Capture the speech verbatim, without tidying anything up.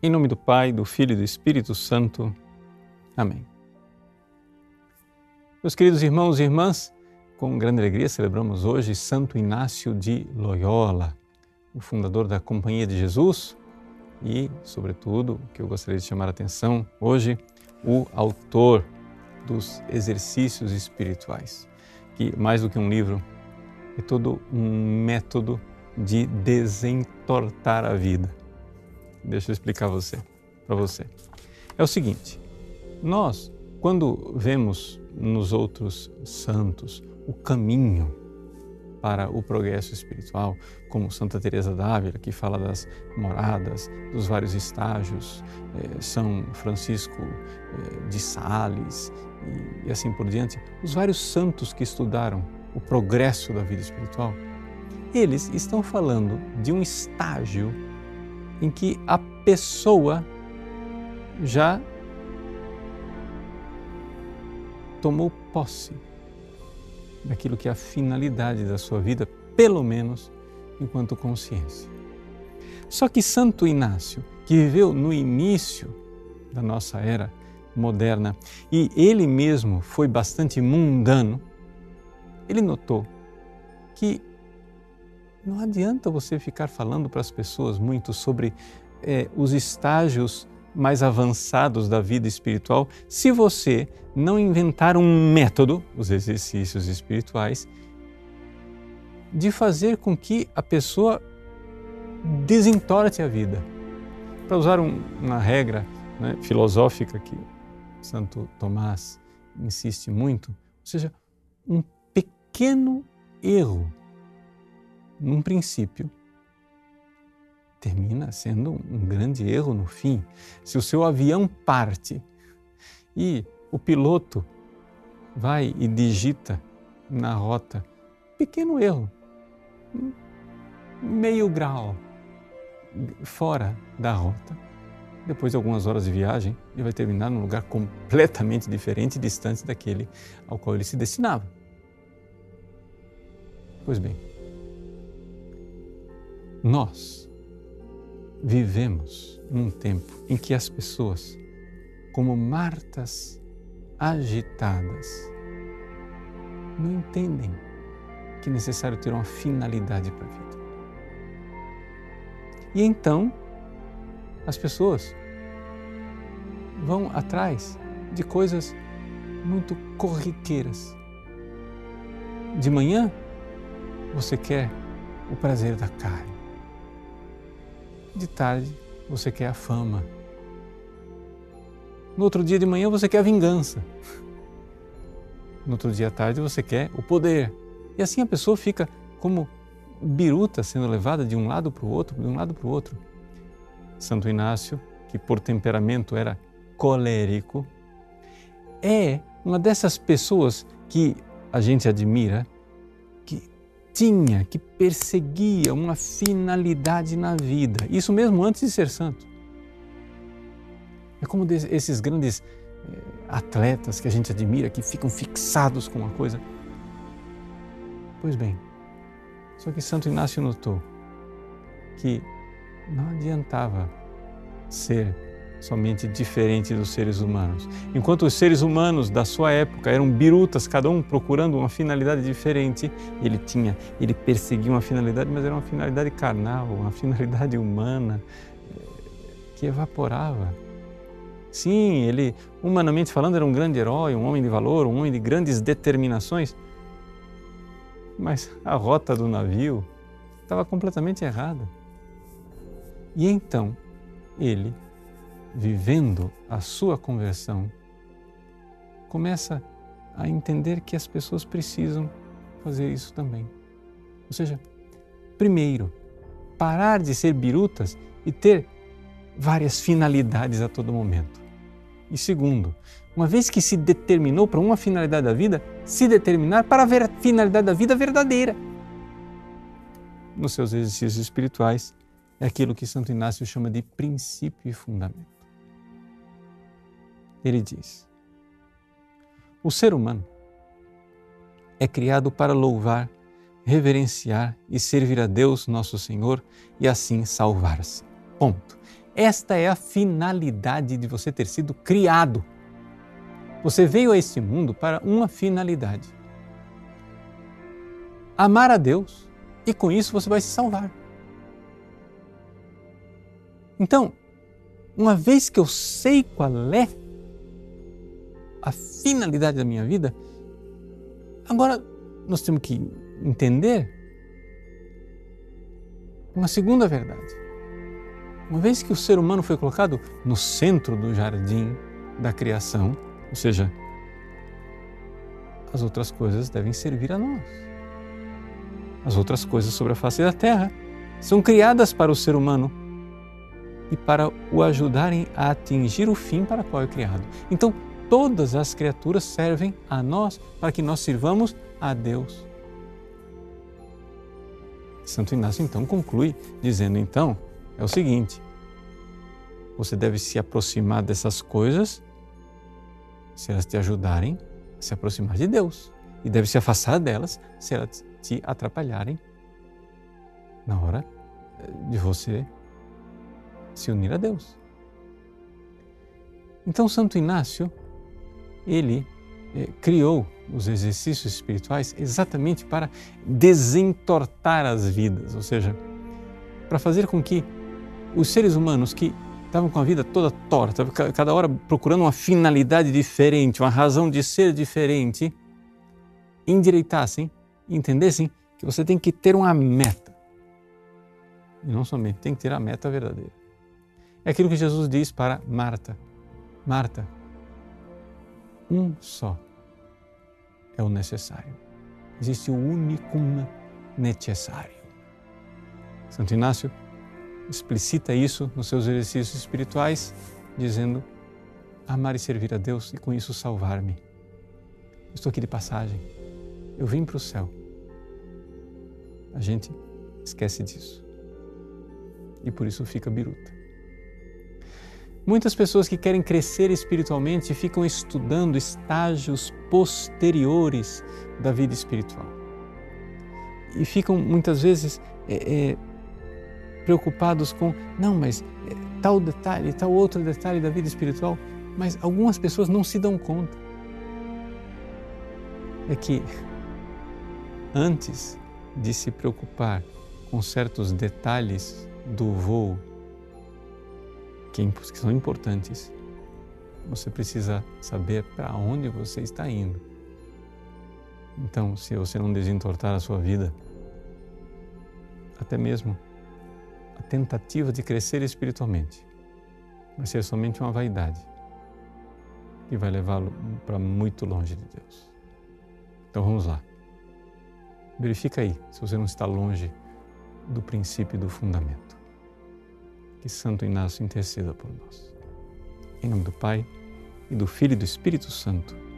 Em nome do Pai, do Filho e do Espírito Santo. Amém. Meus queridos irmãos e irmãs, com grande alegria celebramos hoje Santo Inácio de Loyola, o fundador da Companhia de Jesus e, sobretudo, o que eu gostaria de chamar a atenção hoje, o autor dos exercícios espirituais, que mais do que um livro, é todo um método de desentortar a vida. Deixa eu explicar você, para você. É o seguinte, nós, quando vemos nos outros santos o caminho para o progresso espiritual, como Santa Teresa d'Ávila, que fala das moradas, dos vários estágios, eh, São Francisco eh, de Sales e, e assim por diante, os vários santos que estudaram o progresso da vida espiritual, eles estão falando de um estágio em que a pessoa já tomou posse daquilo que é a finalidade da sua vida, pelo menos enquanto consciência. Só que Santo Inácio, que viveu no início da nossa era moderna e ele mesmo foi bastante mundano, ele notou que não adianta você ficar falando para as pessoas muito sobre eh, os estágios mais avançados da vida espiritual se você não inventar um método, os exercícios espirituais, de fazer com que a pessoa desentorte a vida. Para usar um, uma regra, né, filosófica que Santo Tomás insiste muito, ou seja, um pequeno erro num princípio termina sendo um grande erro no fim. Se o seu avião parte e o piloto vai e digita na rota, pequeno erro, meio grau fora da rota, depois de algumas horas de viagem, ele vai terminar num lugar completamente diferente e distante daquele ao qual ele se destinava. Pois bem, nós vivemos num tempo em que as pessoas, como martas agitadas, não entendem que é necessário ter uma finalidade para a vida. E então, as pessoas vão atrás de coisas muito corriqueiras. De manhã, você quer o prazer da carne. De tarde, você quer a fama. No outro dia de manhã, você quer a vingança. No outro dia à tarde, você quer o poder. E assim a pessoa fica como biruta sendo levada de um lado para o outro, de um lado para o outro. Santo Inácio, que por temperamento era colérico, é uma dessas pessoas que a gente admira, tinha, que perseguia uma finalidade na vida. Isso mesmo antes de ser santo. É como esses grandes eh, atletas que a gente admira, que ficam fixados com uma coisa. Pois bem, só que Santo Inácio notou que não adiantava ser somente diferente dos seres humanos. Enquanto os seres humanos da sua época eram birutas, cada um procurando uma finalidade diferente, ele tinha, ele perseguia uma finalidade, mas era uma finalidade carnal, uma finalidade humana, que evaporava. Sim, ele, humanamente falando, era um grande herói, um homem de valor, um homem de grandes determinações, mas a rota do navio estava completamente errada. E então, ele, vivendo a sua conversão, começa a entender que as pessoas precisam fazer isso também. Ou seja, primeiro, parar de ser birutas e ter várias finalidades a todo momento. E segundo, uma vez que se determinou para uma finalidade da vida, se determinar para a finalidade da vida verdadeira. Nos seus exercícios espirituais, é aquilo que Santo Inácio chama de princípio e fundamento. Ele diz: o ser humano é criado para louvar, reverenciar e servir a Deus, nosso Senhor, e assim salvar-se. Ponto. Esta é a finalidade de você ter sido criado. Você veio a este mundo para uma finalidade: amar a Deus, e com isso você vai se salvar. Então, uma vez que eu sei qual é a finalidade da minha vida, agora nós temos que entender uma segunda verdade. Uma vez que o ser humano foi colocado no centro do jardim da criação, ou seja, as outras coisas devem servir a nós. As outras coisas sobre a face da terra são criadas para o ser humano e para o ajudarem a atingir o fim para o qual é criado. Então, todas as criaturas servem a nós para que nós sirvamos a Deus. Santo Inácio então conclui dizendo, então, é o seguinte: você deve se aproximar dessas coisas se elas te ajudarem a se aproximar de Deus, e deve se afastar delas se elas te atrapalharem na hora de você se unir a Deus. Então Santo Inácio, ele eh, criou os exercícios espirituais exatamente para desentortar as vidas, ou seja, para fazer com que os seres humanos que estavam com a vida toda torta, cada hora procurando uma finalidade diferente, uma razão de ser diferente, endireitassem e entendessem que você tem que ter uma meta. E não somente, tem que ter a meta verdadeira. É aquilo que Jesus diz para Marta. Marta, um só é o necessário. Existe o unicum necessário. Santo Inácio explicita isso nos seus exercícios espirituais, dizendo: amar e servir a Deus e com isso salvar-me. Estou aqui de passagem, eu vim para o céu. A gente esquece disso e por isso fica biruta. Muitas pessoas que querem crescer espiritualmente ficam estudando estágios posteriores da vida espiritual e ficam muitas vezes é, é, preocupados com, não, mas é, tal detalhe, tal outro detalhe da vida espiritual, mas algumas pessoas não se dão conta. É que antes de se preocupar com certos detalhes do voo, que são importantes, você precisa saber para onde você está indo. Então, se você não desentortar a sua vida, até mesmo a tentativa de crescer espiritualmente vai ser somente uma vaidade que vai levá-lo para muito longe de Deus. Então vamos lá. Verifica aí se você não está longe do princípio e do fundamento. Que Santo Inácio interceda por nós. Em nome do Pai, e do Filho e do Espírito Santo.